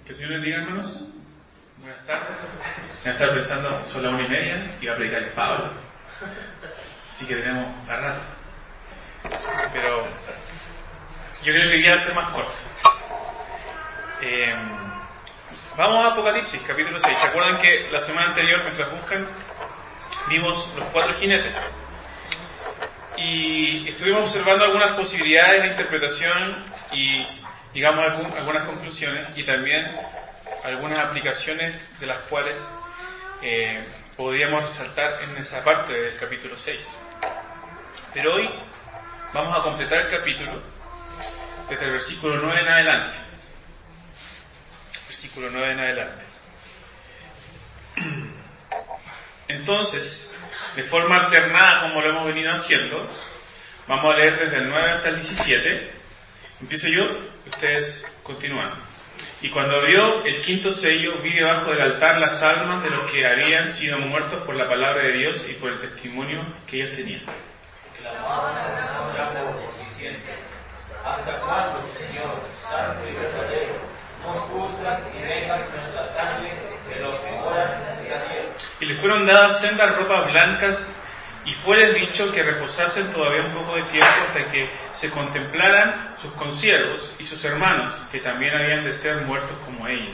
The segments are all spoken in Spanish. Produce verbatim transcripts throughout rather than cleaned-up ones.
Que el Señor les diga, hermanos. Buenas tardes. Ya estaba pensando, son las una y media y va a predicar el Pablo. Así que tenemos para rato. Pero yo creo que hoy día va a ser más corto. Eh, vamos a Apocalipsis, capítulo seis. ¿Se acuerdan que la semana anterior, mientras buscan, vimos los cuatro jinetes? Y estuvimos observando algunas posibilidades de interpretación y, digamos, algún, algunas conclusiones y también algunas aplicaciones de las cuales eh, podríamos resaltar en esa parte del capítulo seis. Pero hoy vamos a completar el capítulo desde el versículo nueve en adelante. Versículo nueve en adelante. Entonces, de forma alternada como lo hemos venido haciendo, vamos a leer desde el nueve hasta el diecisiete. Empiezo yo, ustedes continúan. Y cuando abrió el quinto sello, vi debajo del altar las almas de los que habían sido muertos por la palabra de Dios y por el testimonio que ellos tenían. Clamaban a una voz diciendo: ¿hasta cuándo, Señor, santo y verdadero, no juzgas y vengas nuestra sangre de los que moran en la tierra? Y les fueron dadas sendas ropas blancas, y fueles dicho que reposasen todavía un poco de tiempo hasta que se contemplaran sus consiervos y sus hermanos, que también habían de ser muertos como ellos.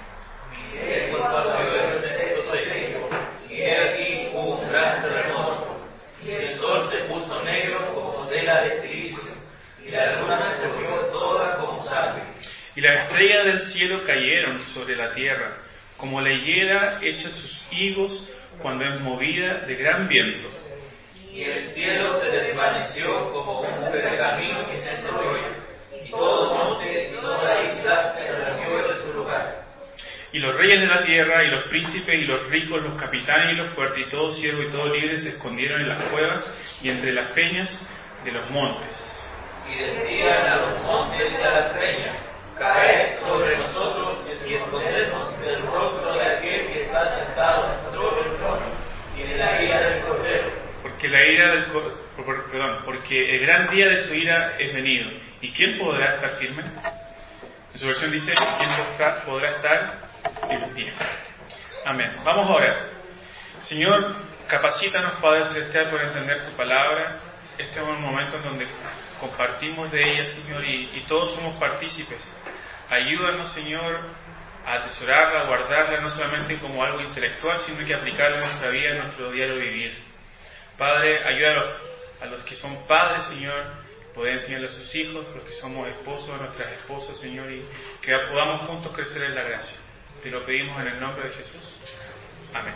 Y él cuando abrió el sexto sello, y he aquí un gran terremoto, y el sol se puso negro como tela de silicio, y la luna se volvió toda como sangre. Y las estrellas del cielo cayeron sobre la tierra, como la higuera echa sus higos cuando es movida de gran viento. Y el cielo se desvaneció como un pergamino que se enrolla, y todo monte y toda isla se removió de su lugar. Y los reyes de la tierra, y los príncipes, y los ricos, los capitanes y los fuertes, y todo siervo y todo libre se escondieron en las cuevas y entre las peñas de los montes. Y decían a los montes y a las peñas: caed sobre nosotros y escondernos del rostro de aquel que está sentado sobre el trono y de la ira del Cordero. Porque la ira del perdón, porque el gran día de su ira es venido. ¿Y quién podrá estar firme? En su versión dice: ¿quién podrá estar en pie? Amén. Vamos a orar. Señor, capacítanos, Padre Celestial, para entender tu palabra. Este es un momento en donde compartimos de ella, Señor, y, y todos somos partícipes. Ayúdanos, Señor, a atesorarla, a guardarla, no solamente como algo intelectual, sino que aplicarla en nuestra vida, en nuestro diario vivir. Padre, ayuda a los, a los que son padres, Señor, poder enseñarle a sus hijos, los que somos esposos, a nuestras esposas, Señor, y que podamos juntos crecer en la gracia. Te lo pedimos en el nombre de Jesús. Amén.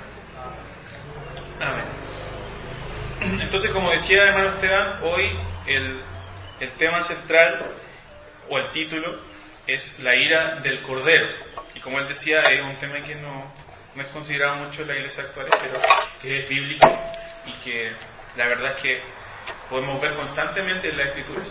Amén. Entonces, como decía hermano Esteban, hoy el, el tema central, o el título, es la ira del Cordero. Y como él decía, es un tema que no, no es considerado mucho en la iglesia actual, pero que es bíblico y que la verdad es que podemos ver constantemente en las Escrituras.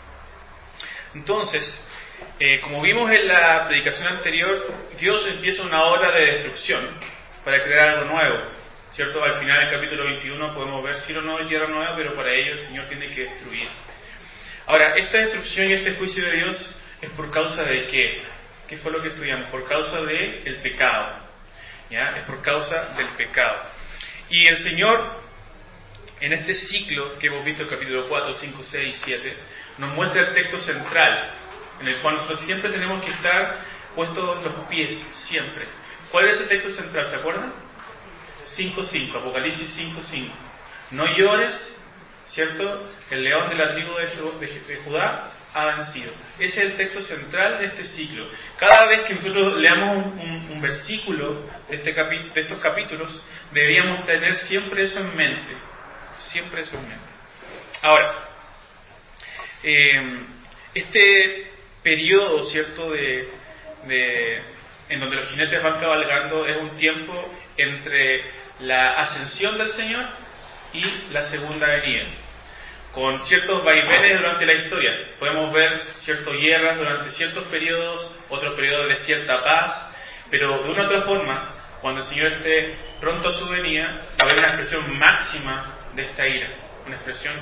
Entonces, eh, como vimos en la predicación anterior, Dios empieza una obra de destrucción para crear algo nuevo, ¿cierto? Al final del capítulo veintiuno podemos ver cielo nuevo y tierra nueva, pero para ello el Señor tiene que destruir. Ahora, esta destrucción y este juicio de Dios es por causa de qué? ¿Qué fue lo que estudiamos? Por causa del de pecado. ¿Ya? Es por causa del pecado. Y el Señor, en este ciclo que hemos visto en el capítulo cuatro, cinco, seis y siete, nos muestra el texto central, en el cual nosotros siempre tenemos que estar puestos los pies, siempre. ¿Cuál es ese texto central? ¿Se acuerdan? cinco cinco, Apocalipsis cinco cinco. No llores, ¿cierto? El león de la tribu de, de, de Judá ha vencido. Ese es el texto central de este ciclo. Cada vez que nosotros leamos un, un, un versículo de, este capi, de estos capítulos, deberíamos tener siempre eso en mente. Siempre eso en mente. Ahora, eh, este periodo, ¿cierto?, de, de, en donde los jinetes van cabalgando, es un tiempo entre la ascensión del Señor y la segunda venida, con ciertos vaivenes durante la historia. Podemos ver ciertas guerras durante ciertos periodos, otros periodos de cierta paz, pero de una u otra forma, cuando el Señor esté pronto a su venida, va a haber una expresión máxima de esta ira, una expresión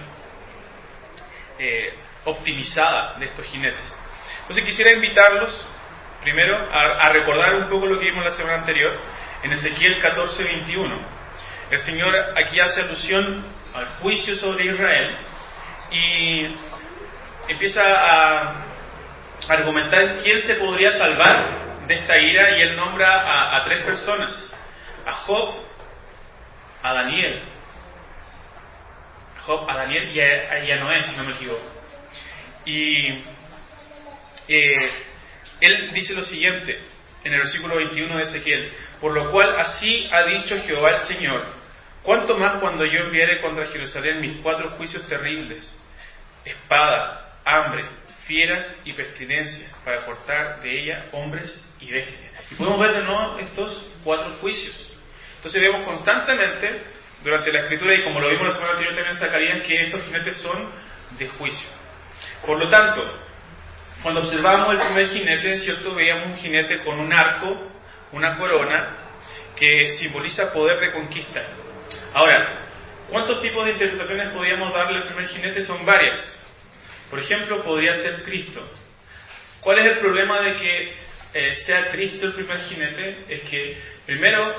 eh, optimizada de estos jinetes. Entonces quisiera invitarlos primero a, a recordar un poco lo que vimos la semana anterior, en Ezequiel catorce veintiuno. El Señor aquí hace alusión al juicio sobre Israel y empieza a argumentar quién se podría salvar de esta ira, y Él nombra a, a tres personas: a Job, a Daniel, Job, a Daniel y a, y a Noé, si no me equivoco. Y eh, Él dice lo siguiente en el versículo veintiuno de Ezequiel: por lo cual así ha dicho Jehová el Señor, cuánto más cuando yo enviare contra Jerusalén mis cuatro juicios terribles, espada, hambre, fieras y pestilencia, para cortar de ella hombres y bestias. Y podemos ver de nuevo estos cuatro juicios. Entonces vemos constantemente durante la escritura, y como lo vimos la semana anterior también en Zacarías, que estos jinetes son de juicio. Por lo tanto, cuando observábamos el primer jinete, ¿cierto?, veíamos un jinete con un arco, una corona, que simboliza poder de conquista. Ahora, ¿cuántos tipos de interpretaciones podríamos darle al primer jinete? Son varias. Por ejemplo, podría ser Cristo. ¿Cuál es el problema de que eh, sea Cristo el primer jinete? Es que, primero,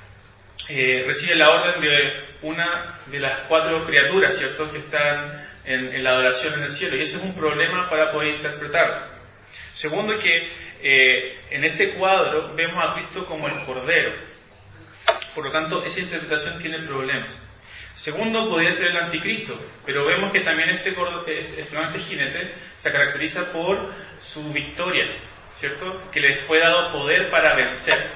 eh, recibe la orden de una de las cuatro criaturas, ¿cierto?, que están en, en la adoración en el cielo, y ese es un problema para poder interpretarlo. Segundo, que eh, en este cuadro vemos a Cristo como el Cordero. Por lo tanto, esa interpretación tiene problemas. Segundo, podría ser el anticristo, pero vemos que también este, este, este jinete se caracteriza por su victoria, ¿cierto?, que les fue dado poder para vencer.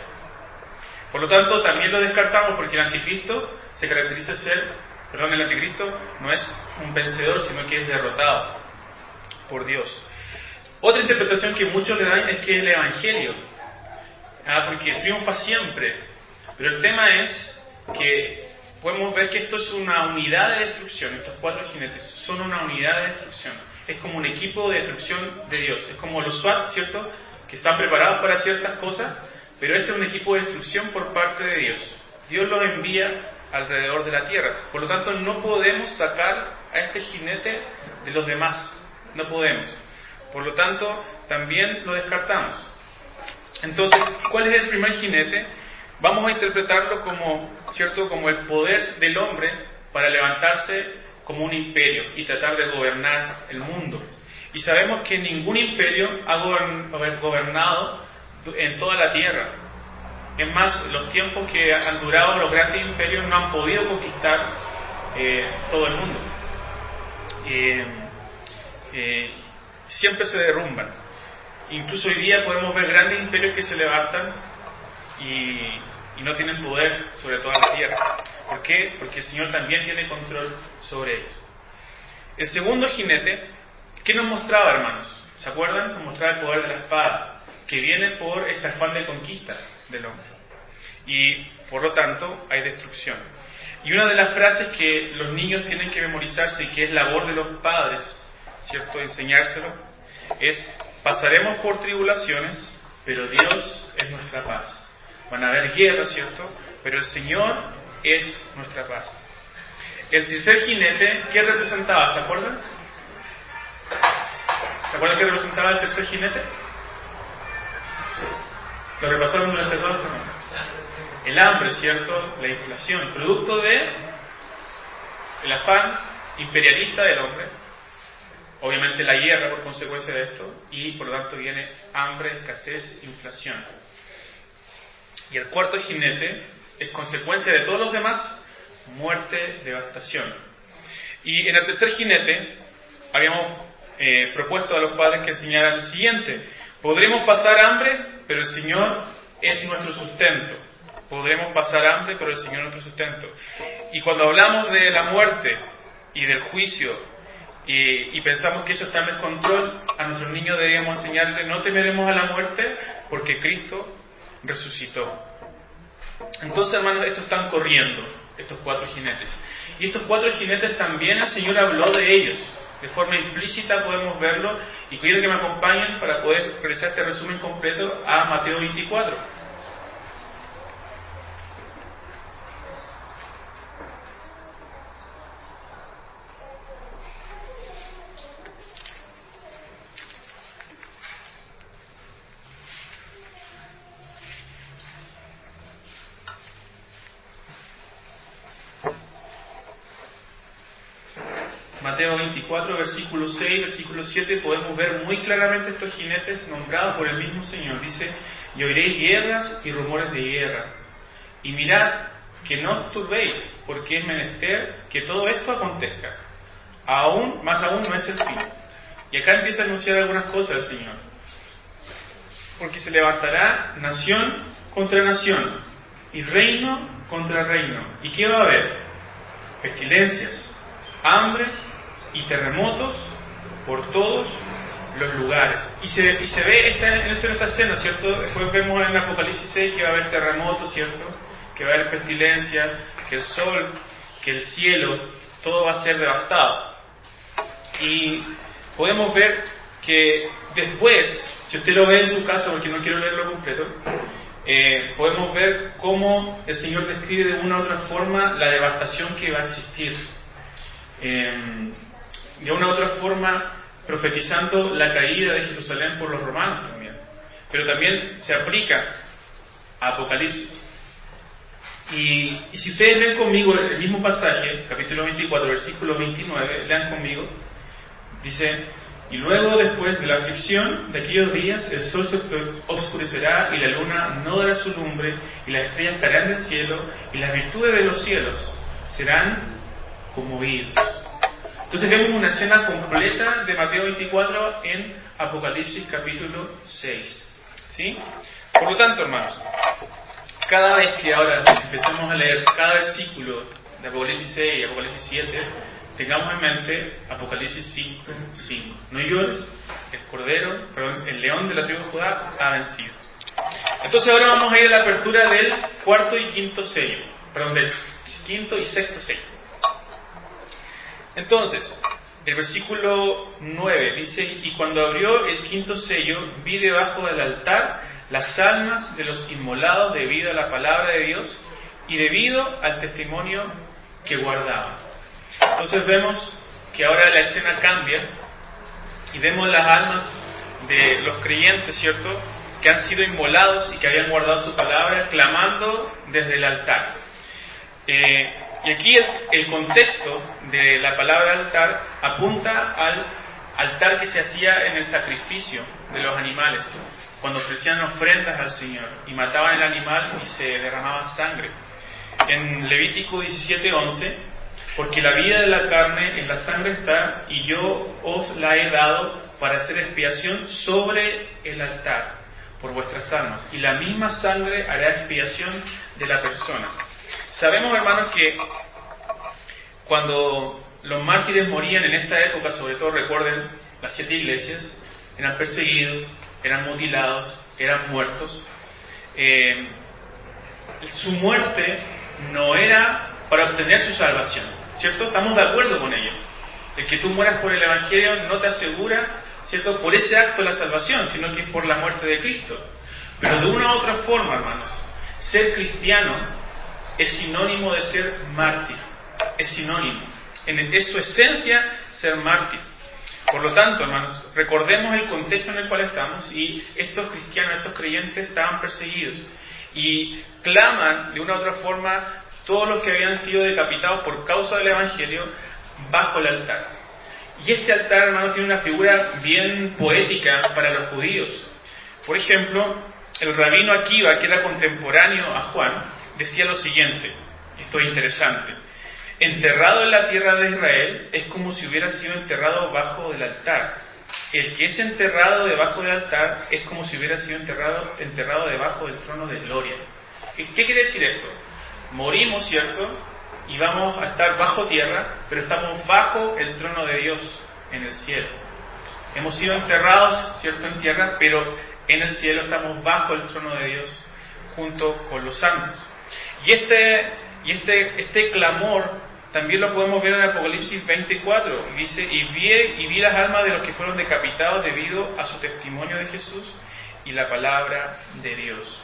Por lo tanto, también lo descartamos, porque el anticristo se caracteriza ser, perdón, el anticristo no es un vencedor, sino que es derrotado por Dios. Otra interpretación que muchos le dan es que es el Evangelio, ¿ah? porque triunfa siempre, pero el tema es que podemos ver que esto es una unidad de destrucción. Estos cuatro jinetes son una unidad de destrucción. Es como un equipo de destrucción de Dios. Es como los SWAT, ¿cierto?, que están preparados para ciertas cosas, pero este es un equipo de destrucción por parte de Dios. Dios los envía alrededor de la tierra. Por lo tanto, no podemos sacar a este jinete de los demás. No podemos. Por lo tanto, también lo descartamos. Entonces, ¿cuál es el primer jinete? Vamos a interpretarlo como, ¿cierto?, como el poder del hombre para levantarse como un imperio y tratar de gobernar el mundo. Y sabemos que ningún imperio ha gobernado en toda la tierra. Es más, los tiempos que han durado los grandes imperios no han podido conquistar eh, todo el mundo. Eh, eh, siempre se derrumban. Incluso hoy día podemos ver grandes imperios que se levantan y, y no tienen poder sobre toda la tierra. ¿Por qué? Porque el Señor también tiene control sobre ellos. El segundo jinete, ¿qué nos mostraba, hermanos? ¿Se acuerdan? Nos mostraba el poder de la espada, que viene por este afán de conquista del hombre. Y, por lo tanto, hay destrucción. Y una de las frases que los niños tienen que memorizarse, y que es labor de los padres, ¿cierto?, enseñárselo, es: pasaremos por tribulaciones, pero Dios es nuestra paz. Van a haber guerras, ¿cierto?, pero el Señor es nuestra paz. El tercer jinete, ¿qué representaba? ¿Se acuerdan? ¿Se acuerdan qué representaba el tercer jinete? Lo repasaron durante toda la semana. El hambre, ¿cierto?, la inflación, producto de el afán imperialista del hombre, obviamente la guerra por consecuencia de esto, y por lo tanto viene hambre, escasez, inflación. Y el cuarto jinete es consecuencia de todos los demás: muerte, devastación. Y en el tercer jinete habíamos eh, propuesto a los padres que enseñaran lo siguiente: podremos pasar hambre, pero el Señor es nuestro sustento. Podremos pasar hambre, pero el Señor es nuestro sustento. Y cuando hablamos de la muerte y del juicio, y, y pensamos que eso está en descontrol, a nuestros niños deberíamos enseñarles: no temeremos a la muerte, porque Cristo resucitó. Entonces, hermanos, estos están corriendo, estos cuatro jinetes. Y estos cuatro jinetes también el Señor habló de ellos. De forma implícita podemos verlo, y quiero que me acompañen para poder realizar este resumen completo a Mateo veinticuatro. Mateo veinticuatro, versículo seis, versículo siete, podemos ver muy claramente estos jinetes nombrados por el mismo Señor. Dice: y oiréis guerras y rumores de guerra. Y mirad que no os turbéis, porque es menester que todo esto acontezca. Aún, más aún no es el fin. Y acá empieza a anunciar algunas cosas el Señor. Porque se levantará nación contra nación, y reino contra reino. ¿Y qué va a haber? Pestilencias, hambres y terremotos por todos los lugares. Y se, y se ve esta, en, esta, en esta escena, ¿cierto? Después vemos en Apocalipsis seis que va a haber terremotos, ¿cierto? Que va a haber pestilencia, que el sol, que el cielo, todo va a ser devastado. Y podemos ver que después, si usted lo ve en su casa, porque no quiero leerlo completo, eh, podemos ver cómo el Señor describe de una u otra forma la devastación que va a existir. Eh, de una u otra forma profetizando la caída de Jerusalén por los romanos también. Pero también se aplica a Apocalipsis. Y, y si ustedes leen conmigo el mismo pasaje, capítulo veinticuatro, versículo veintinueve, lean conmigo, dice: y luego, después de la aflicción de aquellos días, el sol se oscurecerá y la luna no dará su lumbre, y las estrellas caerán del cielo, y las virtudes de los cielos serán conmovidos. Entonces vemos una escena completa de Mateo veinticuatro en Apocalipsis capítulo seis. ¿Sí? Por lo tanto, hermanos, cada vez que ahora empecemos a leer cada versículo de Apocalipsis seis y Apocalipsis siete, tengamos en mente Apocalipsis cinco, cinco. No llores, el cordero, perdón, el león de la tribu de Judá ha vencido. Entonces ahora vamos a ir a la apertura del cuarto y quinto sello, perdón, del quinto y sexto sello. Entonces, el versículo nueve dice: y cuando abrió el quinto sello, vi debajo del altar las almas de los inmolados debido a la palabra de Dios y debido al testimonio que guardaban. Entonces vemos que ahora la escena cambia y vemos las almas de los creyentes, ¿cierto?, que han sido inmolados y que habían guardado su palabra, clamando desde el altar. Eh, y aquí el, el contexto de la palabra altar apunta al altar que se hacía en el sacrificio de los animales, cuando ofrecían ofrendas al Señor y mataban el animal y se derramaba sangre. En Levítico diecisiete once, porque la vida de la carne en la sangre está, y yo os la he dado para hacer expiación sobre el altar por vuestras almas, y la misma sangre hará expiación de la persona. Sabemos, hermanos, que cuando los mártires morían en esta época, sobre todo recuerden las siete iglesias, eran perseguidos, eran mutilados, eran muertos. Eh, su muerte no era para obtener su salvación, ¿cierto? Estamos de acuerdo con ello. El que tú mueras por el Evangelio no te asegura, ¿cierto?, por ese acto la salvación, sino que es por la muerte de Cristo. Pero de una u otra forma, hermanos, ser cristiano es sinónimo de ser mártir. Es sinónimo. Es su esencia ser mártir. Por lo tanto, hermanos, recordemos el contexto en el cual estamos, y estos cristianos, estos creyentes estaban perseguidos y claman de una u otra forma todos los que habían sido decapitados por causa del Evangelio bajo el altar. Y este altar, hermanos, tiene una figura bien poética para los judíos. Por ejemplo, el rabino Akiva, que era contemporáneo a Juan, decía lo siguiente, esto es interesante: enterrado en la tierra de Israel es como si hubiera sido enterrado bajo del altar. El que es enterrado debajo del altar es como si hubiera sido enterrado, enterrado debajo del trono de gloria. ¿Qué, qué quiere decir esto? Morimos, ¿cierto?, y vamos a estar bajo tierra, pero estamos bajo el trono de Dios en el cielo. Hemos sido enterrados, ¿cierto?, en tierra, pero en el cielo estamos bajo el trono de Dios junto con los santos. Y este, y este, este clamor también lo podemos ver en Apocalipsis veinticuatro, y dice: y vi, y vi las almas de los que fueron decapitados debido a su testimonio de Jesús y la palabra de Dios.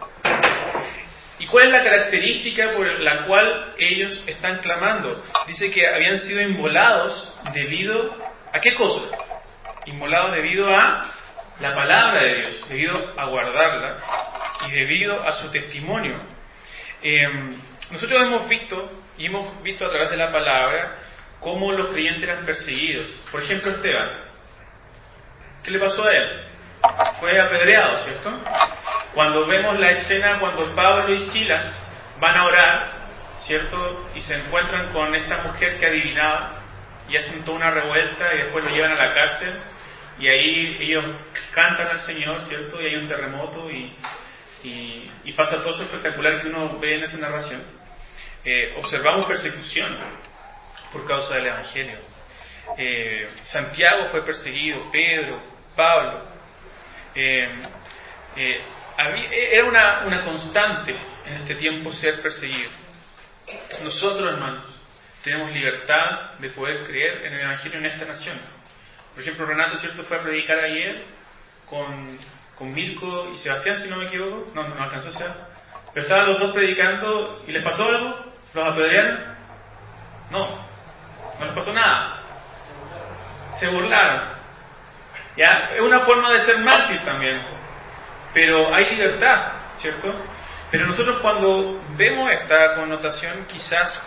¿Y cuál es la característica por la cual ellos están clamando? Dice que habían sido inmolados debido ¿a qué cosa? Inmolados debido a la palabra de Dios, debido a guardarla y debido a su testimonio. Eh, nosotros hemos visto, y hemos visto a través de la palabra, cómo los creyentes eran perseguidos. Por ejemplo, Esteban. ¿Qué le pasó a él? Fue apedreado, ¿cierto? Cuando vemos la escena cuando Pablo y Silas van a orar, ¿cierto? Y se encuentran con esta mujer que adivinaba y hacen toda una revuelta y después lo llevan a la cárcel y ahí ellos cantan al Señor, ¿cierto? Y hay un terremoto y, y, y pasa todo eso espectacular que uno ve en esa narración. Eh, observamos persecución por causa del Evangelio. Eh, Santiago fue perseguido, Pedro, Pablo. Eh, eh, había, era una, una constante en este tiempo ser perseguido. Nosotros, hermanos, tenemos libertad de poder creer en el Evangelio en esta nación. Por ejemplo, Renato, ¿cierto?, fue a predicar ayer con, con Mirko y Sebastián, si no me equivoco. No, no alcanzó a ser. Pero estaban los dos predicando y ¿les pasó algo? ¿Los apedrearon? No, no les pasó nada. Se burlaron. ¿Ya? Es una forma de ser mártir también. Pero hay libertad, ¿cierto? Pero nosotros cuando vemos esta connotación, quizás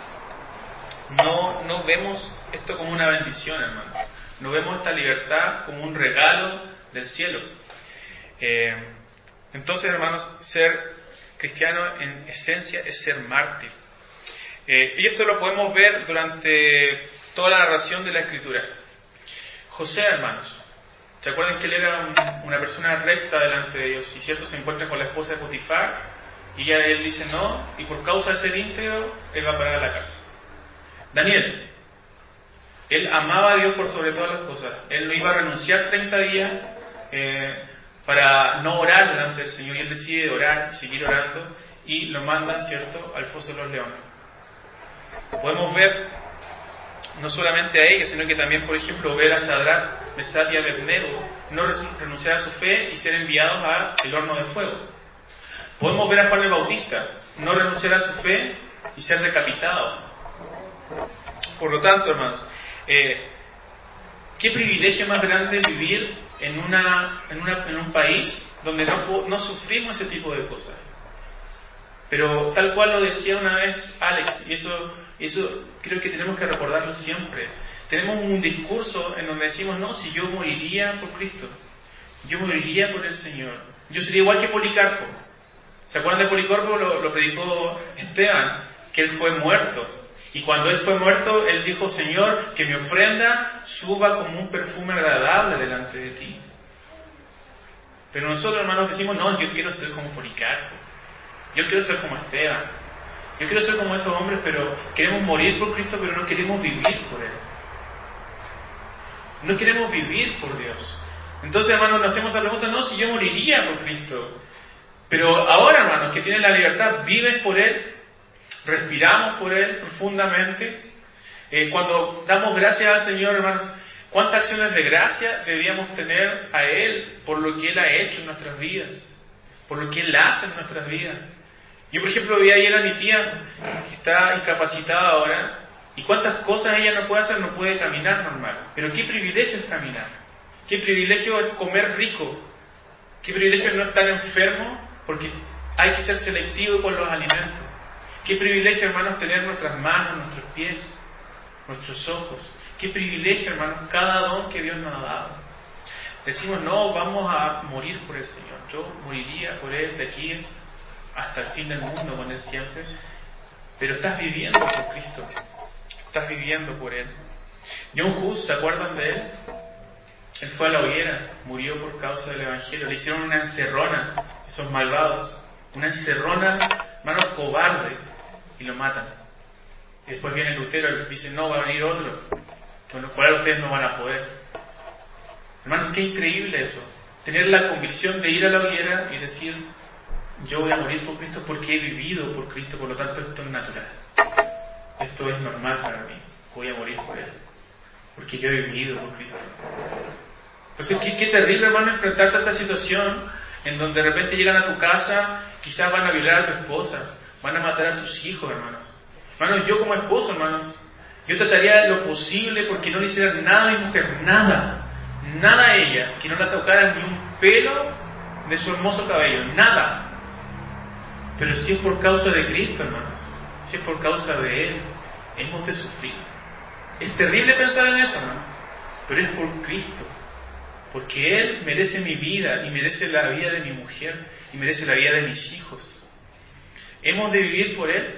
no, no vemos esto como una bendición, hermano. No vemos esta libertad como un regalo del cielo. Eh, entonces, hermanos, ser cristiano en esencia es ser mártir. Eh, y esto lo podemos ver durante toda la narración de la Escritura. José, hermanos, ¿se acuerdan que él era un, una persona recta delante de Dios? Y cierto, se encuentra con la esposa de Potifar y ya él dice no, y por causa de ser íntegro, él va a parar a la cárcel. Daniel, él amaba a Dios por sobre todas las cosas. Él no iba a renunciar treinta días eh, para no orar delante del Señor, y él decide orar y seguir orando, y lo mandan, ¿cierto?, al foso de los leones. Podemos ver no solamente a ellos, sino que también, por ejemplo, ver a Sadrach, Mesach y Abednego no renunciar a su fe y ser enviados al horno de fuego. Podemos ver a Juan el Bautista no renunciar a su fe y ser decapitado. Por lo tanto, hermanos, eh, qué privilegio más grande vivir en, una, en, una, en un país donde no, no sufrimos ese tipo de cosas. Pero tal cual lo decía una vez Alex, y eso, eso creo que tenemos que recordarlo siempre. Tenemos un discurso en donde decimos, no, si yo moriría por Cristo, yo moriría por el Señor, yo sería igual que Policarpo. ¿Se acuerdan de Policarpo? Lo, lo predicó Esteban, que él fue muerto. Y cuando él fue muerto, él dijo, Señor, que mi ofrenda suba como un perfume agradable delante de ti. Pero nosotros, hermanos, decimos, no, yo quiero ser como Policarpo, yo quiero ser como Esteban, yo quiero ser como esos hombres, pero queremos morir por Cristo, pero no queremos vivir por Él. No queremos vivir por Dios. Entonces, hermanos, nos hacemos la pregunta, no, si yo moriría por Cristo. Pero ahora, hermanos, que tienen la libertad, vives por Él, respiramos por Él profundamente. Eh, cuando damos gracias al Señor, hermanos, ¿cuántas acciones de gracia deberíamos tener a Él por lo que Él ha hecho en nuestras vidas? Por lo que Él hace en nuestras vidas. Yo, por ejemplo, vi ayer a mi tía, que está incapacitada ahora, y cuántas cosas ella no puede hacer, no puede caminar normal. Pero qué privilegio es caminar. Qué privilegio es comer rico. Qué privilegio es no estar enfermo, porque hay que ser selectivo con los alimentos. Qué privilegio, hermanos, tener nuestras manos, nuestros pies, nuestros ojos. Qué privilegio, hermanos, cada don que Dios nos ha dado. Decimos, no, vamos a morir por el Señor. Yo moriría por Él de aquí hasta el fin del mundo, con Él siempre. Pero estás viviendo por Cristo. Estás viviendo por Él. John Hus, ¿se acuerdan de él? Él fue a la hoguera, murió por causa del Evangelio. Le hicieron una encerrona, esos malvados. Una encerrona, hermanos, cobarde. Y lo matan. Y después viene Lutero y les dice, no, va a venir otro, con lo cual ustedes no van a poder. Hermanos, qué increíble eso. Tener la convicción de ir a la hoguera y decir, yo voy a morir por Cristo porque he vivido por Cristo, por lo tanto esto es natural. Esto es normal para mí. Voy a morir por Él. Porque yo he vivido por Cristo. Entonces, qué, qué terrible, hermano, enfrentarte a esta situación en donde de repente llegan a tu casa, quizás van a violar a tu esposa, van a matar a tus hijos, hermanos. Hermanos, yo como esposo, hermanos, yo trataría lo posible porque no le hicieran nada a mi mujer, nada, nada a ella, que no la tocara ni un pelo de su hermoso cabello, nada. Pero si es por causa de Cristo, hermanos, si es por causa de Él, hemos de sufrir. Es terrible pensar en eso, ¿no? Pero es por Cristo. Porque Él merece mi vida y merece la vida de mi mujer y merece la vida de mis hijos. Hemos de vivir por Él.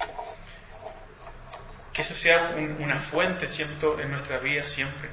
Que eso sea un, una fuente, ¿cierto?, en nuestra vida siempre.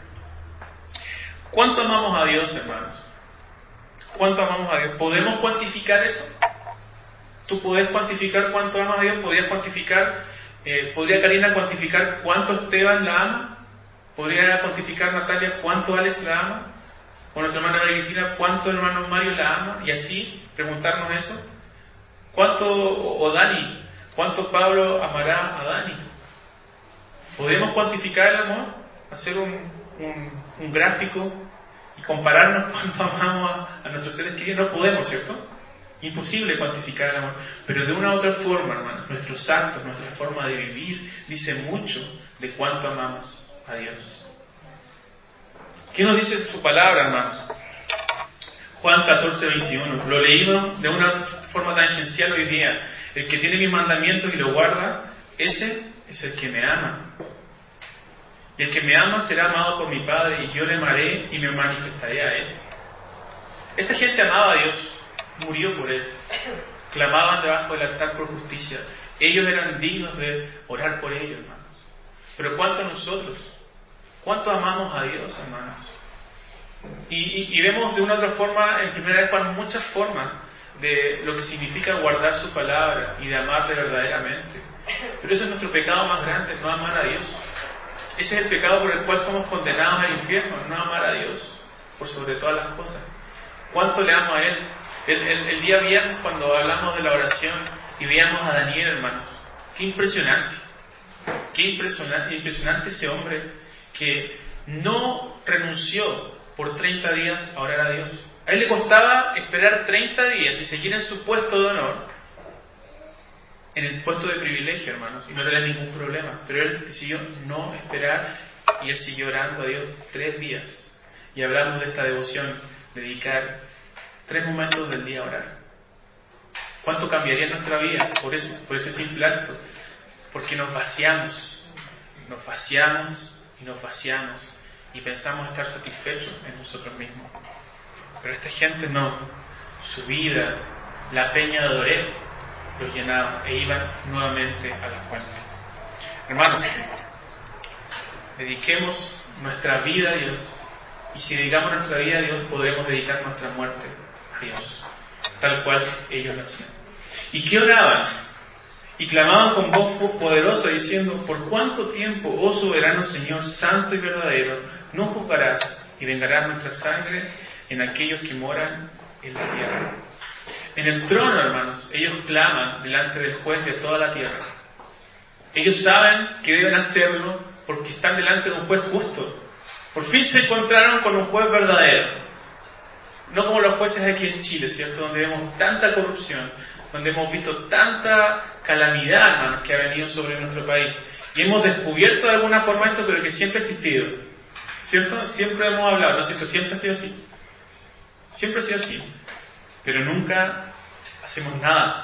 ¿Cuánto amamos a Dios, hermanos? ¿Cuánto amamos a Dios? ¿Podemos cuantificar eso? ¿Tú podés cuantificar cuánto amas a Dios? ¿Podrías cuantificar, eh, podría Karina cuantificar cuánto Esteban la ama? ¿Podría cuantificar Natalia cuánto Alex la ama? ¿O nuestra hermana María Cristina cuánto el hermano Mario la ama? Y así preguntarnos eso. ¿Cuánto, o Dani, cuánto Pablo amará a Dani? ¿Podemos cuantificar el amor? ¿Hacer un, un, un gráfico y compararnos cuánto amamos a, a nuestros seres queridos? No podemos, ¿cierto? Imposible cuantificar el amor. Pero de una u otra forma, hermanos, nuestros actos, nuestra forma de vivir, dice mucho de cuánto amamos a Dios. ¿Qué nos dice su palabra, hermanos? Juan catorce, veintiuno. Lo leímos de una forma tangencial hoy día. El que tiene mis mandamientos y lo guarda, ese es el que me ama. Y el que me ama será amado por mi Padre, y yo le amaré y me manifestaré a Él. Esta gente amaba a Dios, murió por Él. Clamaban debajo del altar por justicia. Ellos eran dignos de orar por ellos, hermanos. Pero ¿cuánto nosotros? ¿Cuánto amamos a Dios, hermanos? Y, y, y vemos de una otra forma, en primera de Juan, muchas formas de lo que significa guardar su palabra y de amarle verdaderamente. Pero ese es nuestro pecado más grande, no amar a Dios. Ese es el pecado por el cual somos condenados al infierno, no amar a Dios por sobre todas las cosas. ¿Cuánto le amo a Él? El, el, el día viernes, cuando hablamos de la oración y veíamos a Daniel, hermanos, qué impresionante, qué impresionante, impresionante ese hombre que no renunció por treinta días a orar a Dios. A él le costaba esperar treinta días y seguir en su puesto de honor, en el puesto de privilegio, hermanos, y no tenía ningún problema. Pero él decidió no esperar y él siguió orando a Dios tres días. Y hablamos de esta devoción, dedicar tres momentos del día a orar. ¿Cuánto cambiaría nuestra vida por eso, por ese simple acto? Porque nos vaciamos, nos vaciamos y nos vaciamos y pensamos estar satisfechos en nosotros mismos. Pero esta gente no. Su vida, la peña de Doré, los llenaba e iban nuevamente a la fuente. Hermanos, dediquemos nuestra vida a Dios, y si dedicamos nuestra vida a Dios, podremos dedicar nuestra muerte a Dios, tal cual ellos lo hacían. ¿Y qué oraban? Y clamaban con voz poderosa diciendo: ¿por cuánto tiempo, oh soberano Señor, santo y verdadero, no juzgarás y vengarás nuestra sangre en aquellos que moran en la tierra? En el trono, hermanos, ellos claman delante del juez de toda la tierra. Ellos saben que deben hacerlo porque están delante de un juez justo. Por fin se encontraron con un juez verdadero. No como los jueces aquí en Chile, ¿cierto? Donde vemos tanta corrupción, donde hemos visto tanta calamidad, hermanos, que ha venido sobre nuestro país. Y hemos descubierto de alguna forma esto, pero que siempre ha existido. ¿Cierto? Siempre hemos hablado, ¿no es cierto? Siempre ha sido así. Siempre ha sido así. Pero nunca hacemos nada.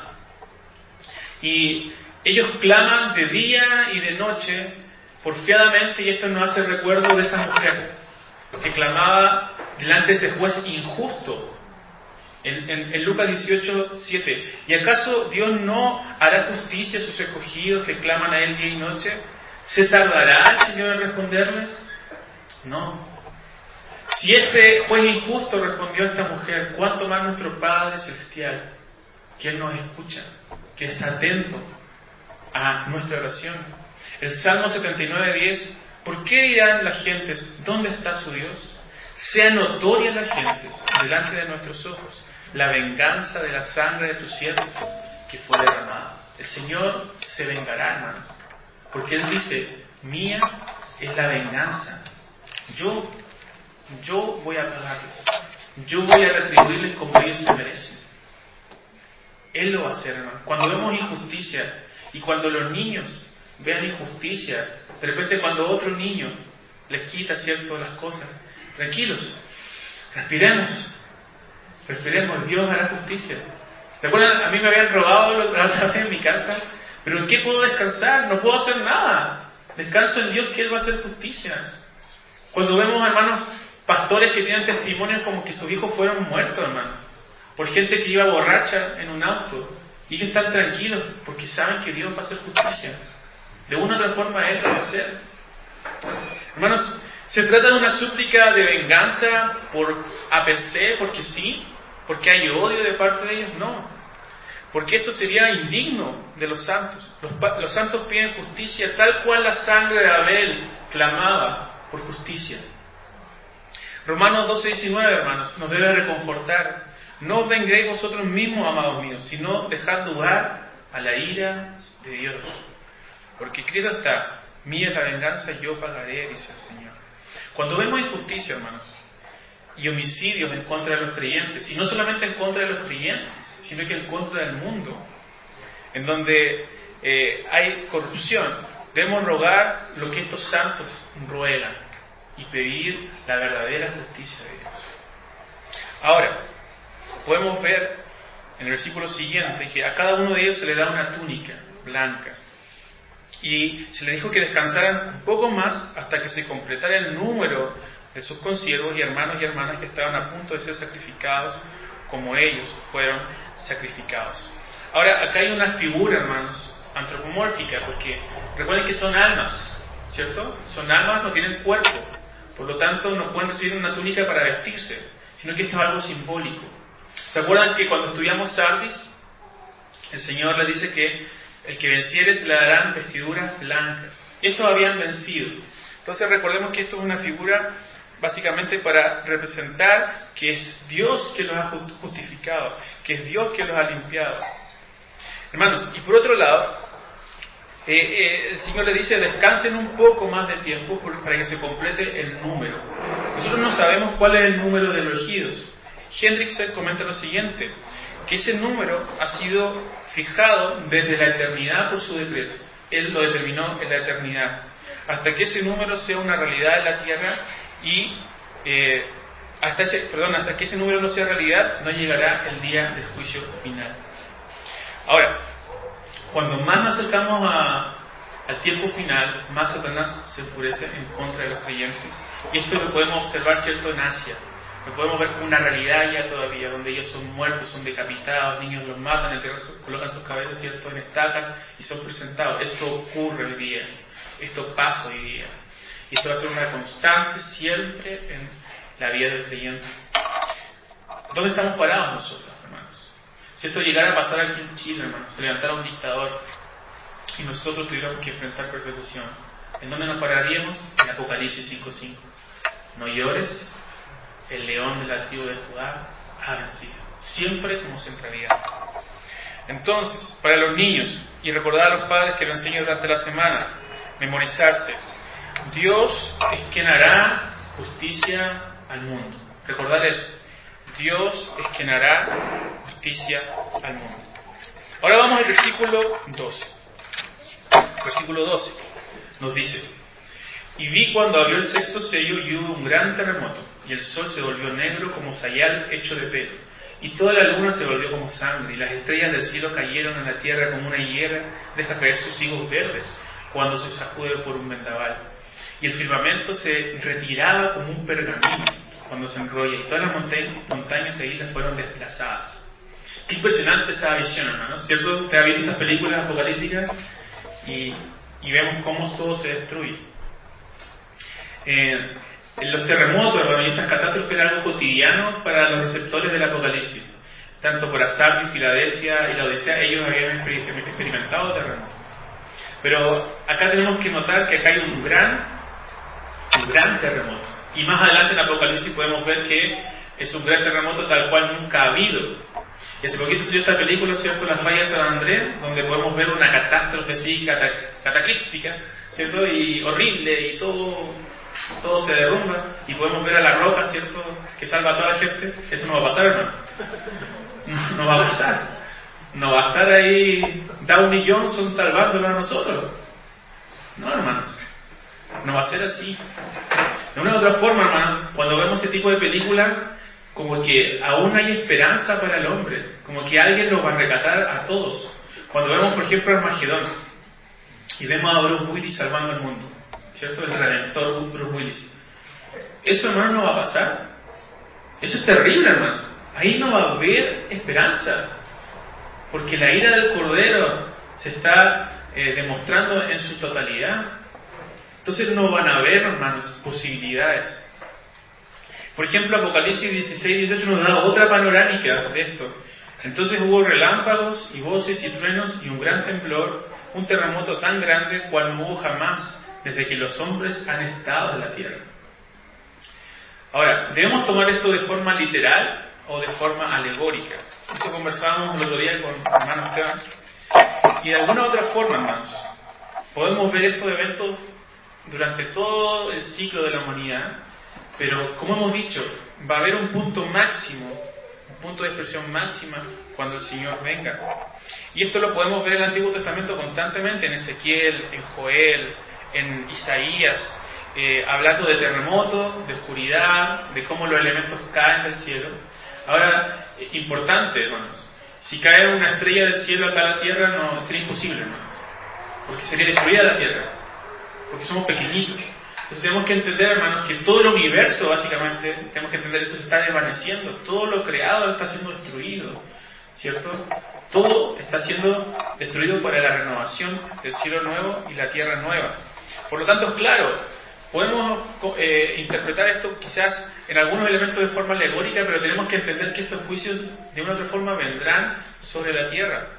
Y ellos claman de día y de noche, porfiadamente, y esto nos hace recuerdo de esa mujer que clamaba delante de ese juez injusto. En, en, en Lucas dieciocho, siete. ¿Y acaso Dios no hará justicia a sus escogidos que claman a Él día y noche? ¿Se tardará el Señor en responderles? No. Si este juez injusto respondió a esta mujer, ¿cuánto más nuestro Padre Celestial, que Él nos escucha, que está atento a nuestra oración? El Salmo setenta y nueve, diez. ¿Por qué dirán las gentes, ¿dónde está su Dios? Sea notoria las gentes delante de nuestros ojos la venganza de la sangre de tus siervos que fue derramada. El Señor se vengará, hermanos, porque Él dice: mía es la venganza. Yo, yo voy a pagarles. Yo voy a retribuirles como ellos se merecen. Él lo va a hacer, hermanos. Cuando vemos injusticia y cuando los niños vean injusticia, de repente cuando otro niño les quita, cierto, las cosas, tranquilos, respiremos, respiremos, Dios hará justicia. ¿Se acuerdan? A mí me habían robado la otra vez en mi casa, pero ¿en qué puedo descansar? No puedo hacer nada. Descanso en Dios, que Él va a hacer justicia. Cuando vemos, hermanos, pastores que tienen testimonios como que sus hijos fueron muertos, hermanos, por gente que iba borracha en un auto, y ellos están tranquilos porque saben que Dios va a hacer justicia. De una u otra forma Él lo va a hacer. Hermanos, ¿se trata de una súplica de venganza por a per se, porque sí? ¿Porque hay odio de parte de ellos? No. Porque esto sería indigno de los santos. Los, los santos piden justicia tal cual la sangre de Abel clamaba por justicia. Romanos doce diecinueve, hermanos, nos debe reconfortar. No os venguéis vosotros mismos, amados míos, sino dejad lugar a la ira de Dios. Porque escrito está, mía es la venganza, yo pagaré, dice el Señor. Cuando vemos injusticia, hermanos, y homicidios en contra de los creyentes, y no solamente en contra de los creyentes, sino que en contra del mundo, en donde eh, hay corrupción, debemos rogar lo que estos santos ruegan y pedir la verdadera justicia de Dios. Ahora, podemos ver en el versículo siguiente que a cada uno de ellos se le da una túnica blanca y se le dijo que descansaran un poco más hasta que se completara el número de sus consiervos y hermanos y hermanas que estaban a punto de ser sacrificados como ellos fueron sacrificados. Ahora, acá hay una figura, hermanos, antropomórfica, porque recuerden que son almas, ¿cierto? Son almas, no tienen cuerpo, por lo tanto no pueden recibir una túnica para vestirse, sino que esto es algo simbólico. ¿Se acuerdan que cuando estudiamos Sardis, el Señor le dice que el que venciere se le darán vestiduras blancas? Y estos habían vencido. Entonces recordemos que esto es una figura básicamente para representar que es Dios que los ha justificado, que es Dios que los ha limpiado. Hermanos, y por otro lado, eh, eh, el Señor le dice, descansen un poco más de tiempo para que se complete el número. Nosotros no sabemos cuál es el número de los elegidos. Hendrickson comenta lo siguiente, que ese número ha sido fijado desde la eternidad por su decreto. Él lo determinó en la eternidad. Hasta que ese número sea una realidad en la tierra y eh, hasta ese, perdón, hasta que ese número no sea realidad, no llegará el día del juicio final. Ahora, cuando más nos acercamos a, al tiempo final, más Satanás se enfurece en contra de los creyentes. Y esto lo podemos observar, ¿cierto?, en Asia. Lo podemos ver como una realidad ya todavía, donde ellos son muertos, son decapitados, niños los matan, el terror colocan sus cabezas, ¿cierto?, en estacas y son presentados. Esto ocurre hoy día, esto pasa hoy día. Y esto va a ser una constante siempre en la vida del creyente. ¿Dónde estamos parados nosotros, hermanos? Si esto llegara a pasar aquí en Chile, hermanos, se levantara un dictador y nosotros tuviéramos que enfrentar persecución, ¿en dónde nos pararíamos? En Apocalipsis cinco cinco. No llores, el león de la tribu de Judá ha vencido. Siempre como centralidad. Entonces, para los niños, y recordar a los padres que lo enseño durante la semana, memorizarse, Dios es quien hará justicia al mundo. Recordar eso. Dios es quien hará justicia al mundo. Ahora vamos al versículo doce. Versículo doce nos dice: y vi cuando abrió el sexto sello y hubo un gran terremoto, y el sol se volvió negro como sayal hecho de pelo, y toda la luna se volvió como sangre, y las estrellas del cielo cayeron en la tierra como una higuera deja caer sus higos verdes cuando se sacude por un vendaval. Y el firmamento se retiraba como un pergamino cuando se enrolla, y todas las monta- montañas e islas fueron desplazadas. Qué impresionante esa visión, hermano, ¿cierto? Te ha visto esas películas apocalípticas y, y vemos cómo todo se destruye. Eh, en los terremotos, hermano, y estas catástrofes eran algo cotidiano para los receptores del Apocalipsis. Tanto por Sardis, Filadelfia y la Odisea, ellos habían experimentado terremotos. Pero acá tenemos que notar que acá hay un gran un gran terremoto. Y más adelante en Apocalipsis podemos ver que es un gran terremoto tal cual nunca ha habido. Y hace poquito salió esta película, ¿cierto?, Las fallas de San Andrés, donde podemos ver una catástrofe así cata- cataclística, ¿cierto?, y horrible, y todo, todo se derrumba, y podemos ver a la roca, ¿cierto?, que salva a toda la gente. Eso no va a pasar, hermano. No, no va a pasar. No va a estar ahí Downey Johnson salvándolo a nosotros. No, hermanos. No va a ser así. De una u otra forma, hermano, cuando vemos ese tipo de películas, como que aún hay esperanza para el hombre, como que alguien los va a rescatar a todos. Cuando vemos, por ejemplo, Armagedón, y vemos a Bruce Willis salvando el mundo, ¿cierto? El redentor Bruce Willis. Eso, hermanos, no va a pasar. Eso es terrible, hermanos. Ahí no va a haber esperanza, porque la ira del Cordero se está eh, demostrando en su totalidad. Entonces no van a haber, hermanos, posibilidades. Por ejemplo, Apocalipsis dieciséis, dieciocho nos da otra panorámica de esto. Entonces hubo relámpagos y voces y truenos y un gran temblor, un terremoto tan grande cual no hubo jamás desde que los hombres han estado en la tierra. Ahora, ¿debemos tomar esto de forma literal o de forma alegórica? Esto conversábamos el otro día con hermano Esteban. Y de alguna otra forma, hermanos, podemos ver estos eventos durante todo el ciclo de la humanidad, pero como hemos dicho, va a haber un punto máximo, un punto de expresión máxima cuando el Señor venga. Y esto lo podemos ver en el Antiguo Testamento constantemente, en Ezequiel, en Joel, en Isaías, eh, hablando de terremotos, de oscuridad, de cómo los elementos caen del cielo. Ahora, eh, importante, hermanos, si cae una estrella del cielo acá a la tierra, no sería imposible, ¿no? Porque sería destruida la tierra, porque somos pequeñitos. Entonces tenemos que entender, hermanos, que todo el universo, básicamente, tenemos que entender eso, se está desvaneciendo. Todo lo creado está siendo destruido, ¿cierto? Todo está siendo destruido para la renovación del cielo nuevo y la tierra nueva. Por lo tanto, claro, podemos eh, interpretar esto quizás en algunos elementos de forma alegórica, pero tenemos que entender que estos juicios de una u otra forma vendrán sobre la tierra.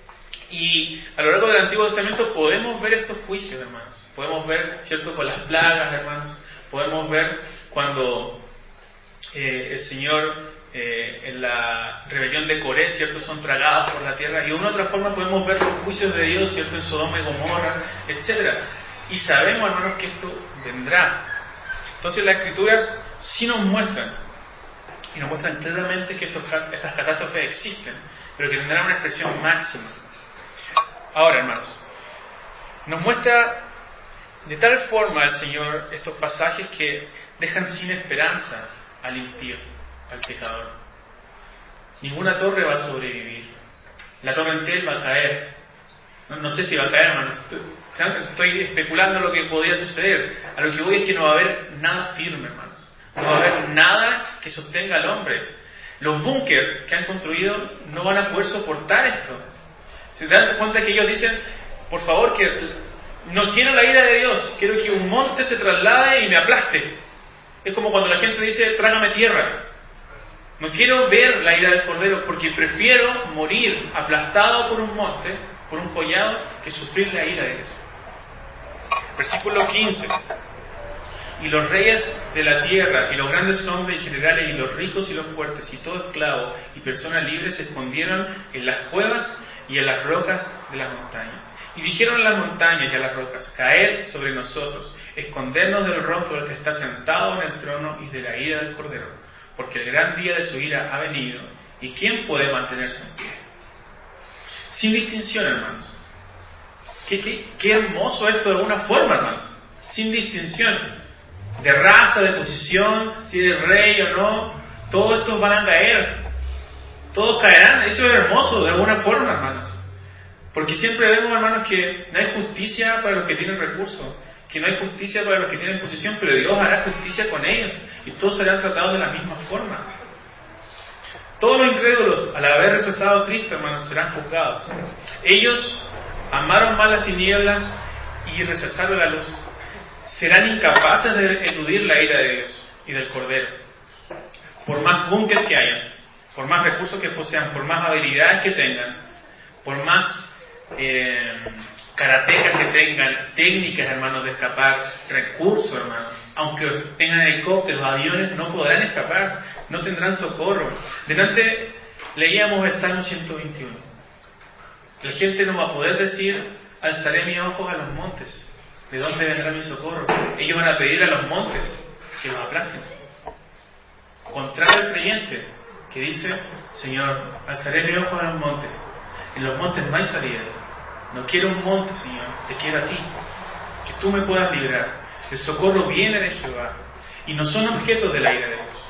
Y a lo largo del Antiguo Testamento podemos ver estos juicios, hermanos. Podemos ver, ¿cierto?, con las plagas, hermanos. Podemos ver cuando eh, el Señor, eh, en la rebelión de Coré, ¿cierto?, son tragados por la tierra. Y de una u otra forma podemos ver los juicios de Dios, ¿cierto?, en Sodoma y Gomorra, etcétera. Y sabemos, hermanos, que esto vendrá. Entonces las Escrituras sí nos muestran, y nos muestran claramente que estos, estas catástrofes existen, pero que tendrán una expresión máxima. Ahora, hermanos, nos muestra de tal forma el Señor estos pasajes que dejan sin esperanza al impío, al pecador. Ninguna torre va a sobrevivir. La torre entera va a caer. No, no sé si va a caer, hermanos. Estoy especulando lo que podría suceder. A lo que voy es que no va a haber nada firme, hermanos. No va a haber nada que sostenga al hombre. Los búnker que han construido no van a poder soportar esto. Se dan cuenta que ellos dicen, por favor, que no quiero la ira de Dios, quiero que un monte se traslade y me aplaste. Es como cuando la gente dice, trágame tierra. No quiero ver la ira del Cordero, porque prefiero morir aplastado por un monte, por un collado, que sufrir la ira de Dios. Versículo quince. Y los reyes de la tierra, y los grandes hombres y generales, y los ricos y los fuertes, y todo esclavo y persona libre se escondieron en las cuevas y en las rocas de las montañas. Y dijeron a las montañas y a las rocas, caed sobre nosotros, escondernos del rostro del que está sentado en el trono y de la ira del Cordero, porque el gran día de su ira ha venido, y ¿quién puede mantenerse en pie? Sin distinción, hermanos. Qué, qué, qué hermoso esto de alguna forma, hermanos. Sin distinción de raza, de posición, si eres rey o no, todos estos van a caer. Todos caerán. Eso es hermoso de alguna forma, hermanos. Porque siempre vemos, hermanos, que no hay justicia para los que tienen recursos, que no hay justicia para los que tienen posición, pero Dios hará justicia con ellos y todos serán tratados de la misma forma. Todos los incrédulos, al haber rechazado a Cristo, hermanos, serán juzgados. Ellos amaron más las tinieblas y rechazaron la luz. Serán incapaces de eludir la ira de Dios y del Cordero. Por más búnker que hayan, por más recursos que posean, por más habilidades que tengan, por más eh, karatecas que tengan, técnicas, hermanos, de escapar, recursos, hermanos, aunque tengan helicópteros, aviones, no podrán escapar, no tendrán socorro. Delante leíamos el Salmo ciento veintiuno. La gente no va a poder decir, alzaré mis ojos a los montes, ¿de dónde vendrá mi socorro? Ellos van a pedir a los montes que los aplasten. Contrario al creyente, que dice, Señor, alzaré mis ojos a los montes. En los montes no hay salida. No quiero un monte, Señor, te quiero a ti. Que tú me puedas librar. El socorro viene de Jehová. Y no son objetos de la ira de Dios.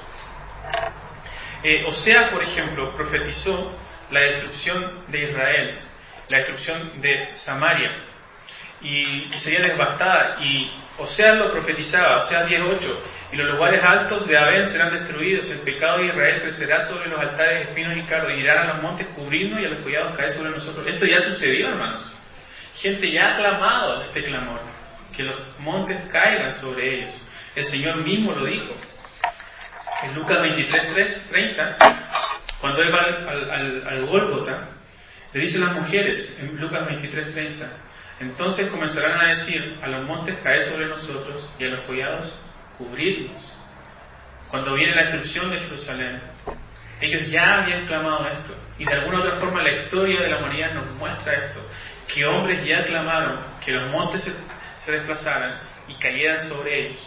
Eh, Oseas, por ejemplo, profetizó la destrucción de Israel, la destrucción de Samaria. y, y sería devastada. Y Oseas lo profetizaba, Oseas diez ocho, y los lugares altos de Abén serán destruidos, el pecado de Israel crecerá sobre los altares espinos y cardos, y dirán a los montes cubrirnos y a los collados caer sobre nosotros. Esto ya sucedió, hermanos. Gente ya ha clamado este clamor, que los montes caigan sobre ellos. El Señor mismo lo dijo. En Lucas veintitrés, treinta, cuando Él va al, al, al, al Gólgota, le dice a las mujeres, en Lucas veintitrés, treinta, entonces comenzarán a decir, a los montes caed sobre nosotros y a los collados cubrirnos. Cuando viene la destrucción de Jerusalén, ellos ya habían clamado esto, y de alguna otra forma la historia de la humanidad nos muestra esto, que hombres ya clamaron que los montes se, se desplazaran y cayeran sobre ellos.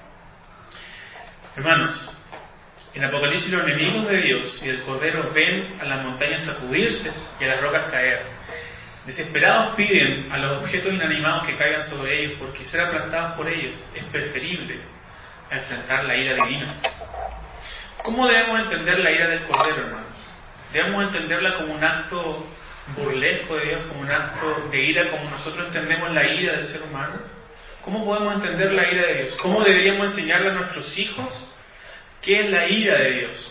Hermanos, en Apocalipsis los enemigos de Dios y del Cordero ven a las montañas sacudirse y a las rocas caer. Desesperados piden a los objetos inanimados que caigan sobre ellos, porque ser aplastados por ellos es preferible a enfrentar la ira divina. ¿Cómo debemos entender la ira del Cordero, hermanos? ¿Debemos entenderla como un acto burlesco de Dios, como un acto de ira, como nosotros entendemos la ira del ser humano? ¿Cómo podemos entender la ira de Dios? ¿Cómo deberíamos enseñarle a nuestros hijos qué es la ira de Dios?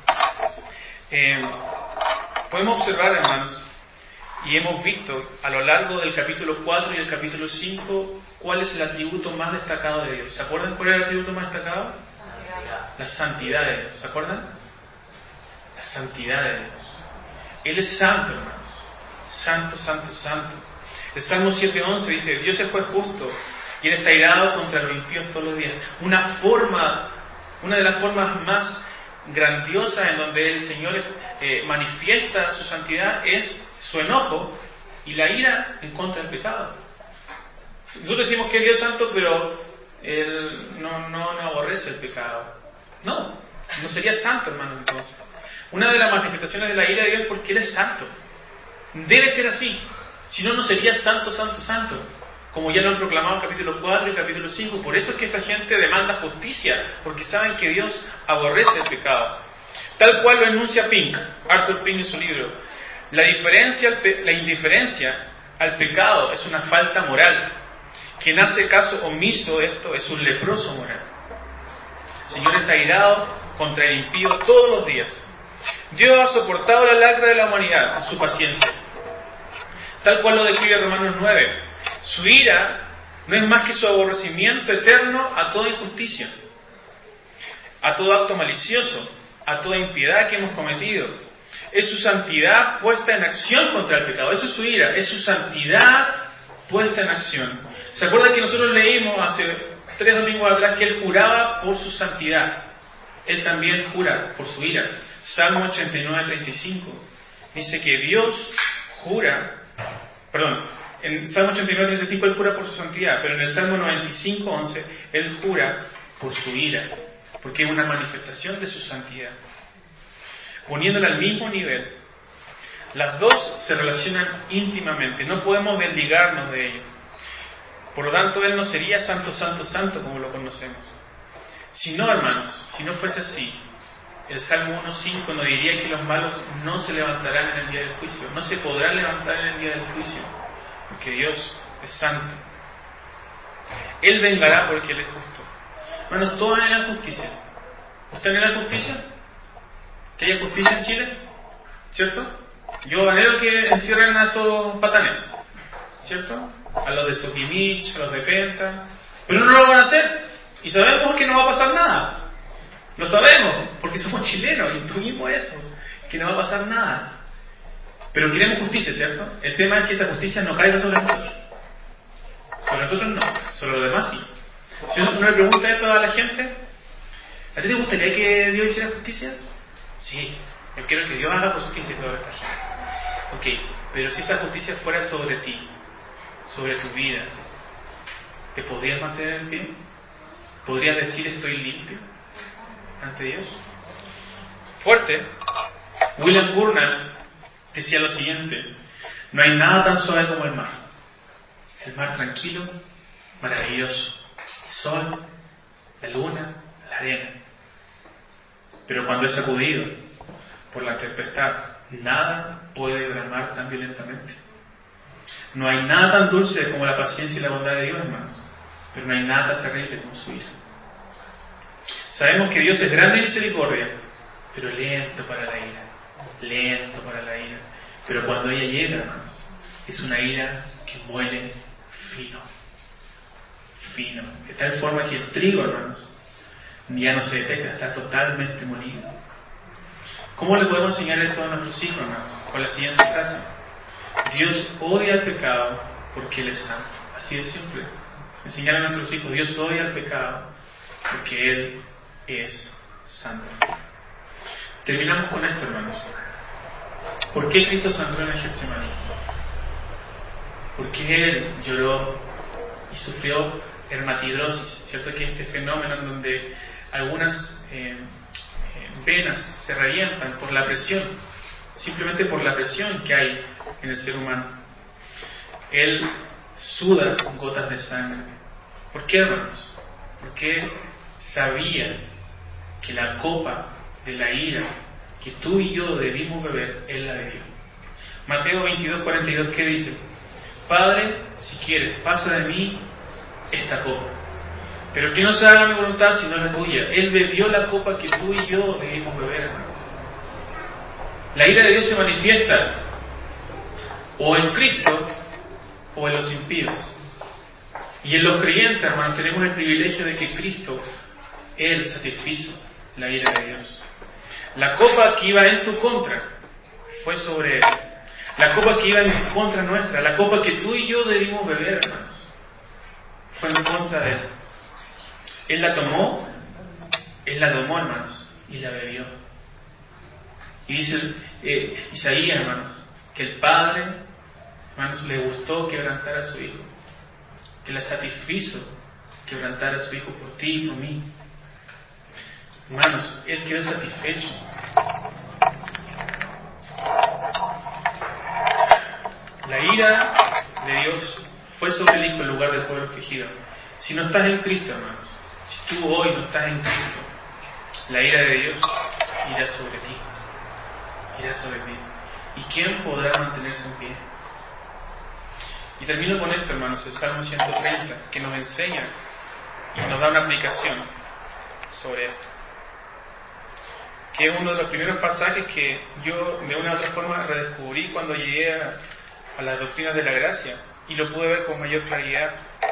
Eh, podemos observar, hermanos, y hemos visto a lo largo del capítulo cuatro y el capítulo cinco cuál es el atributo más destacado de Dios. ¿Se acuerdan cuál es el atributo más destacado? La santidad de Dios. ¿Se acuerdan? La santidad de Dios. Él es santo, hermanos. Santo, santo, santo. El Salmo siete once dice, Dios es juez justo y Él está irado contra los impíos todos los días. Una forma, una de las formas más grandiosas en donde el Señor eh, manifiesta su santidad es su enojo y la ira en contra del pecado. Nosotros decimos que Dios es santo, pero Él no, no, no aborrece el pecado. No, no sería santo, hermano, entonces. Una de las manifestaciones de la ira de Dios es porque Él es santo. Debe ser así. Si no, no sería santo, santo, santo. Como ya lo han proclamado en capítulo cuatro y capítulo cinco. Por eso es que esta gente demanda justicia, porque saben que Dios aborrece el pecado. Tal cual lo enuncia Pink, Arthur Pink en su libro. La diferencia, la indiferencia al pecado es una falta moral. Quien hace caso omiso de esto es un leproso moral. El Señor está irado contra el impío todos los días. Dios ha soportado la lacra de la humanidad con su paciencia. Tal cual lo describe Romanos nueve. Su ira no es más que su aborrecimiento eterno a toda injusticia, a todo acto malicioso, a toda impiedad que hemos cometido. Es su santidad puesta en acción contra el pecado. Eso es su ira, es su santidad puesta en acción. ¿Se acuerdan que nosotros leímos hace tres domingos atrás que Él juraba por su santidad? Él también jura por su ira. Salmo ochenta y nueve, treinta y cinco dice que Dios jura, perdón, en Salmo ochenta y nueve, treinta y cinco Él jura por su santidad, pero en el Salmo noventa y cinco, once Él jura por su ira, porque es una manifestación de su santidad. Poniéndola al mismo nivel, las dos se relacionan íntimamente, no podemos desligarnos de ello. Por lo tanto, Él no sería santo, santo, santo como lo conocemos. Si no, hermanos, si no fuese así, el Salmo uno cinco nos diría que los malos no se levantarán en el día del juicio, no se podrán levantar en el día del juicio, porque Dios es santo. Él vengará porque Él es justo. Hermanos, todos anhelan justicia. ¿Usted anhela justicia? ¿Que haya justicia en Chile? ¿Cierto? Yo anhelo que encierren a estos patanes, ¿cierto? A los de Sokimich, a los de Penta, pero no lo van a hacer, y sabemos que no va a pasar nada. Lo sabemos, porque somos chilenos, intuimos eso, que no va a pasar nada. Pero queremos justicia, ¿cierto? El tema es que esa justicia no caiga sobre nosotros. Sobre nosotros no, sobre los demás sí. Si uno le pregunta esto a la gente, ¿a ti te gustaría que Dios hiciera justicia? Sí, yo quiero que Dios haga justicia sobre esta gente. Ok, pero si esta justicia fuera sobre ti, sobre tu vida, ¿te podrías mantener en pie? ¿Podrías decir estoy limpio ante Dios? Fuerte. William Burnham decía lo siguiente: no hay nada tan suave como el mar. El mar tranquilo, maravilloso. El sol, la luna, la arena. Pero cuando es sacudido por la tempestad, nada puede bramar tan violentamente. No hay nada tan dulce como la paciencia y la bondad de Dios, hermanos, pero no hay nada tan terrible como su ira. Sabemos que Dios es grande en misericordia, pero lento para la ira, lento para la ira. Pero cuando ella llega, hermanos, es una ira que muele fino, fino, de tal forma que el trigo, hermanos, ya no se detecta, está totalmente molido. ¿Cómo le podemos enseñar esto a nuestros hijos, hermanos? Con la siguiente frase: Dios odia el pecado porque Él es santo. Así de simple. Enseñar a nuestros hijos: Dios odia el pecado porque Él es santo. Terminamos con esto, hermanos. ¿Por qué Cristo sangró en el Getsemaní? Porque Él lloró y sufrió hermatidrosis, ¿cierto? Que este fenómeno en donde algunas eh, eh, venas se revientan por la presión, simplemente por la presión que hay en el ser humano. Él suda gotas de sangre. ¿Por qué, hermanos? Porque sabía que la copa de la ira que tú y yo debimos beber, Él la bebió. Mateo veintidós, cuarenta y dos, ¿qué dice? Padre, si quieres, pasa de mí esta copa, pero que no se haga mi voluntad sino la tuya. Él bebió la copa que tú y yo debimos beber, hermanos. La ira de Dios se manifiesta o en Cristo o en los impíos. Y en los creyentes, hermanos, tenemos el privilegio de que Cristo, Él satisfizo la ira de Dios. La copa que iba en tu contra fue sobre Él. La copa que iba en contra nuestra, la copa que tú y yo debimos beber, hermanos, fue en contra de Él. Él la tomó, Él la tomó, hermanos, y la bebió. Y dice eh, Isaías, hermanos, que el Padre, hermanos, le gustó quebrantar a su Hijo, que la satisfizo quebrantar a su Hijo por ti y por mí. Hermanos, Él quedó satisfecho. La ira de Dios fue sobre el Hijo en lugar del pueblo escogido. Si no estás en Cristo, hermanos, si tú hoy no estás en Cristo, la ira de Dios irá sobre ti, irá sobre ti. ¿Y quién podrá mantenerse en pie? Y termino con esto, hermanos, el Salmo ciento treinta, que nos enseña y nos da una aplicación sobre esto, que es uno de los primeros pasajes que yo de una u otra forma redescubrí cuando llegué a, a las doctrinas de la gracia, y lo pude ver con mayor claridad.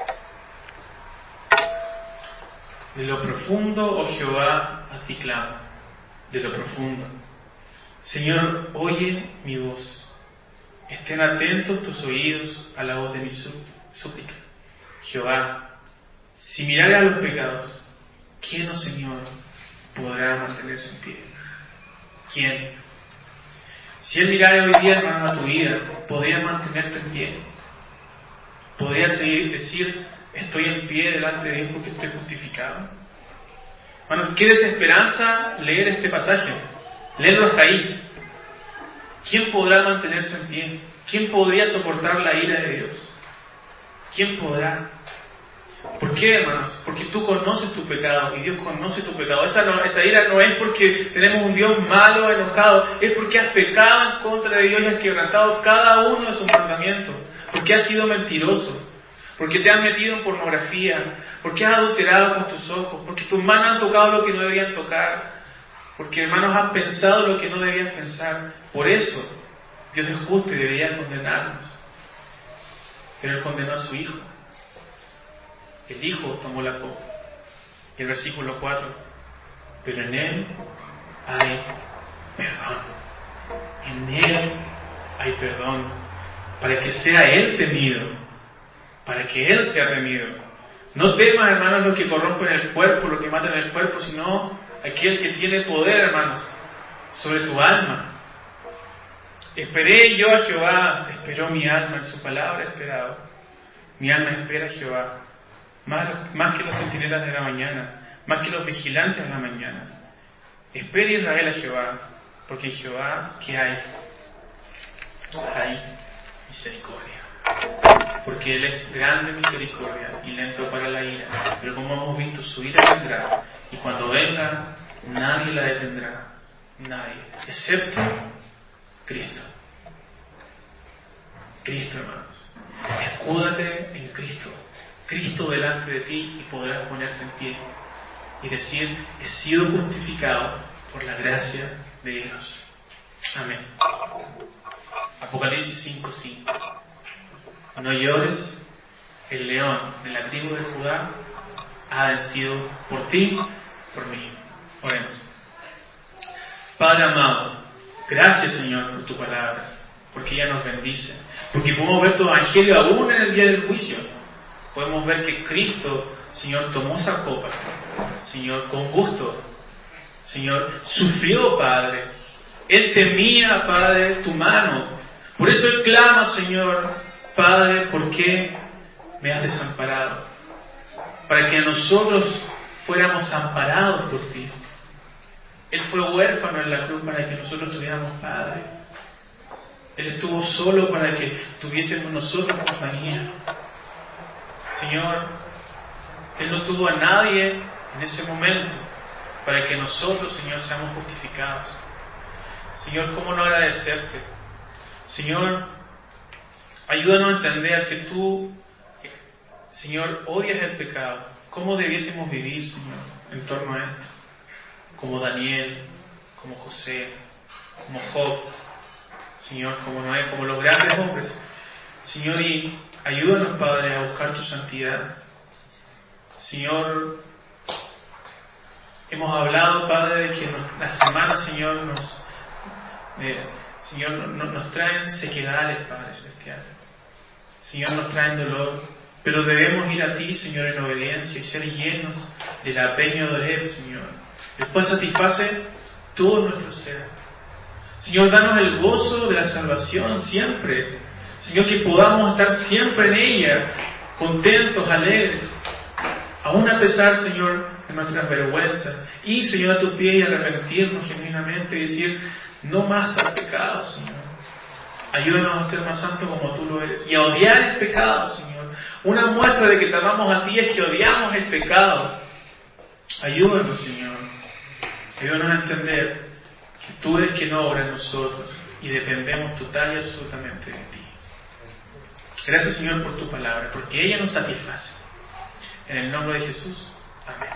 De lo profundo, oh Jehová, a ti clamo, de lo profundo. Señor, oye mi voz. Estén atentos tus oídos a la voz de mi súplica. Jehová, si mirare a los pecados, ¿quién, oh Señor, podrá mantenerse en pie? ¿Quién? Si Él mirara hoy día, hermano, a tu vida, ¿podría mantenerte en pie? ¿Podría seguir, decir, estoy en pie delante de Dios porque estoy justificado? Bueno, qué desesperanza leer este pasaje, leerlo hasta ahí. ¿Quién podrá mantenerse en pie? ¿Quién podría soportar la ira de Dios? ¿Quién podrá? ¿Por qué, hermanos? Porque tú conoces tu pecado y Dios conoce tu pecado. Esa, no, esa ira no es porque tenemos un Dios malo, enojado, es porque has pecado en contra de Dios y has quebrantado cada uno de sus mandamientos, porque has sido mentiroso, porque te has metido en pornografía, porque has adulterado con tus ojos, porque tus manos han tocado lo que no debían tocar, porque, hermanos, has pensado lo que no debías pensar. Por eso Dios es justo y debería condenarnos, pero Él condenó a su Hijo. El Hijo tomó la copa. Y el versículo cuatro: pero en Él hay perdón. En Él hay perdón. Para que sea Él temido. Para que Él sea temido. No temas, hermanos, lo que corrompen el cuerpo, lo que matan el cuerpo, sino aquel que tiene poder, hermanos, sobre tu alma. Esperé yo a Jehová, esperó mi alma, en su palabra he esperado. Mi alma espera a Jehová. Más, más que los centinelas de la mañana, más que los vigilantes de la mañana. Espera Israel a Jehová, porque en Jehová, ¿qué hay? Hay misericordia. Porque Él es grande misericordia y lento para la ira. Pero como hemos visto, su ira vendrá, y cuando venga, nadie la detendrá. Nadie, excepto Cristo. Cristo, hermanos. Escúdate en Cristo. Cristo delante de ti y podrás ponerte en pie y decir, he sido justificado por la gracia de Dios. Amén. Apocalipsis cinco cinco. No llores, el león de la tribu de Judá ha vencido por ti, por mí. Oremos. Padre amado, gracias, Señor, por tu palabra, porque ella nos bendice, porque podemos ver tu evangelio aún en el día del juicio. Podemos ver que Cristo, Señor, tomó esa copa, Señor, con gusto. Señor, sufrió, Padre. Él temía, Padre, tu mano. Por eso Él clama, Señor, Padre, ¿por qué me has desamparado? Para que nosotros fuéramos amparados por ti. Él fue huérfano en la cruz para que nosotros tuviéramos Padre. Él estuvo solo para que tuviésemos nosotros compañía. Señor, Él no tuvo a nadie en ese momento para que nosotros, Señor, seamos justificados. Señor, ¿cómo no agradecerte? Señor, ayúdanos a entender que tú, Señor, odias el pecado. ¿Cómo debiésemos vivir, Señor, en torno a esto? Como Daniel, como José, como Job, Señor, como Noé, como los grandes hombres. Señor, y ayúdanos, Padre, a buscar tu santidad. Señor, hemos hablado, Padre, de que nos, las semanas, Señor, nos, eh, Señor, nos, nos traen sequedades, Padre Celestial. Señor, nos traen dolor, pero debemos ir a ti, Señor, en obediencia y ser llenos de la peña de Él, Señor. Después satisface todo nuestro ser. Señor, danos el gozo de la salvación siempre. Señor, que podamos estar siempre en ella, contentos, alegres, aún a pesar, Señor, de nuestras vergüenzas. Y, Señor, a tus pies y arrepentirnos genuinamente y decir, no más al pecado, Señor. Ayúdanos a ser más santos como tú lo eres y a odiar el pecado, Señor. Una muestra de que te amamos a ti es que odiamos el pecado. Ayúdanos, Señor. Ayúdanos a entender que tú eres quien obra en nosotros y dependemos total y absolutamente de ti. Gracias, Señor, por tu palabra, porque ella nos satisface. En el nombre de Jesús. Amén.